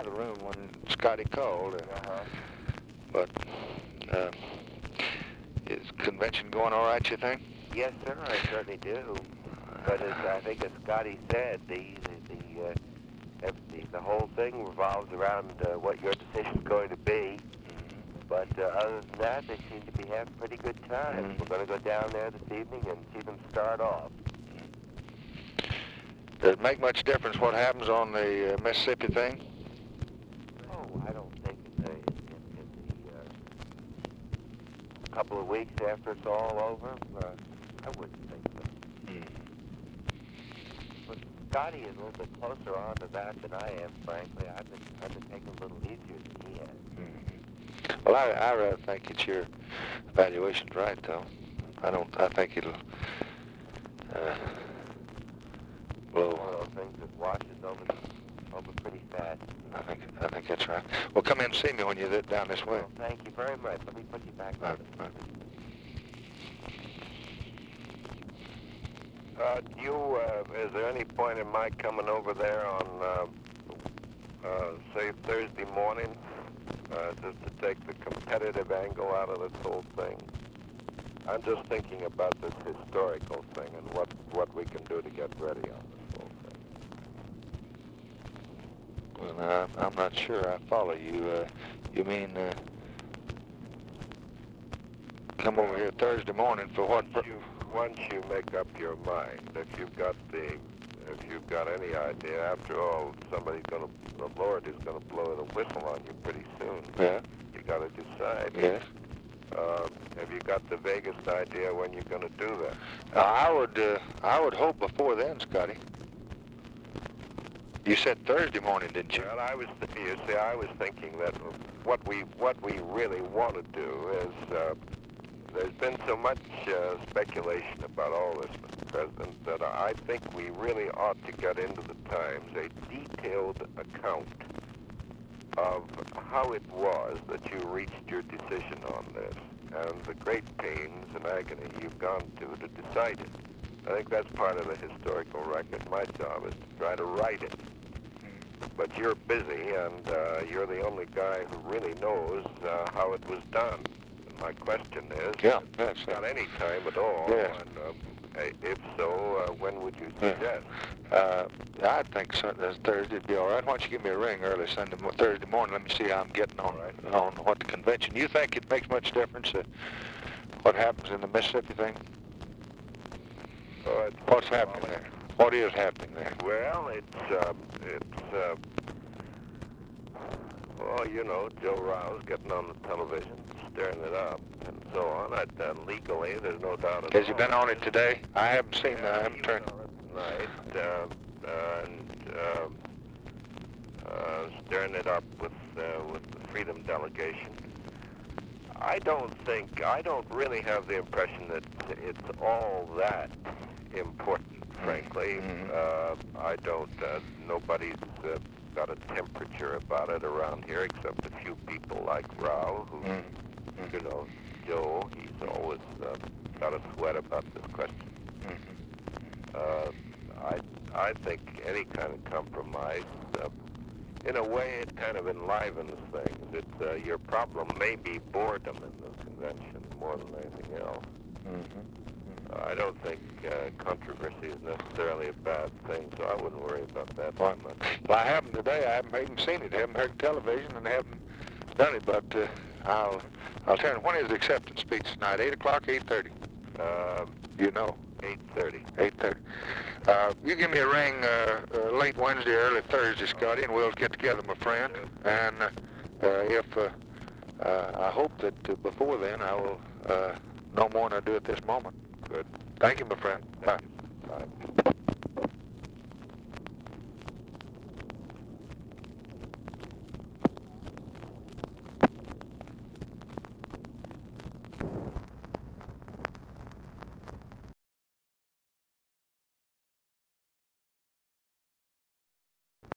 of the room when Scotty called. But is convention going all right, you think? Yes, sir, I certainly do. But I think as Scotty said, the whole thing revolves around what your decision's going to be. But other than that, they seem to be having pretty good time. We're going to go down there this evening and see them start off. Does it make much difference what happens on the Mississippi thing? Oh, I don't think in the couple of weeks after it's all over, I wouldn't think so. But Scotty is a little bit closer on to that than I am, frankly. I've been taking it a little easier than he has. Well, I rather think that your evaluation's right, though. I think it'll blow. One of those things that washes over pretty fast. I think that's right. Well, come in and see me when you're down this way. Well, thank you very much. Let me put you back on. Right. Is there any point in my coming over there on, say, Thursday morning, just to take the competitive angle out of this whole thing? I'm just thinking about this historical thing and what we can do to get ready on this whole thing. Well, I'm not sure I follow you. You mean come over here Thursday morning for what? Once you make up your mind, if you've got any idea, after all, the Lord is going to blow the whistle on you pretty soon. Yeah. You got to decide. Yes. Have you got the vaguest idea when you're going to do that? I would hope before then, Scotty. You said Thursday morning, didn't you? Well, I was thinking that what we really want to do is. There's been so much speculation about all this, Mr. President, that I think we really ought to get into the Times a detailed account of how it was that you reached your decision on this and the great pains and agony you've gone to decide it. I think that's part of the historical record. My job is to try to write it. But you're busy, and you're the only guy who really knows how it was done. My question is, yes. Not any time at all, yes. And if so, when would you suggest? I think Thursday would be all right. Why don't you give me a ring early Thursday morning? Let me see how I'm getting on what the convention. You think it makes much difference what happens in the Mississippi thing? What's happening there? What is happening there? Well, Joe Rouse getting on the television, stirring it up, and so on. Legally, there's no doubt about it. Has he been on it today? I haven't seen that. I haven't turned. Right, stirring it up with the Freedom Delegation. I don't really have the impression that it's all that important, frankly. I don't, nobody's got a temperature about it around here except a few people like Rao, who, Joe, he's always got a sweat about this question. I think any kind of compromise, in a way, it kind of enlivens things. Your problem may be boredom in this convention more than anything else. I don't think controversy is necessarily a bad thing, so I wouldn't worry about that too much. Well, I haven't today. I haven't even seen it. I haven't heard television and haven't done it, but I'll tell you. When is the acceptance speech tonight? 8 o'clock, 8:30? 8:30. 8:30. You give me a ring late Wednesday, early Thursday, Scotty, and we'll get together, my friend. And I hope that before then I will know more than I do at this moment. Good. Thank you, my friend. Bye. Bye.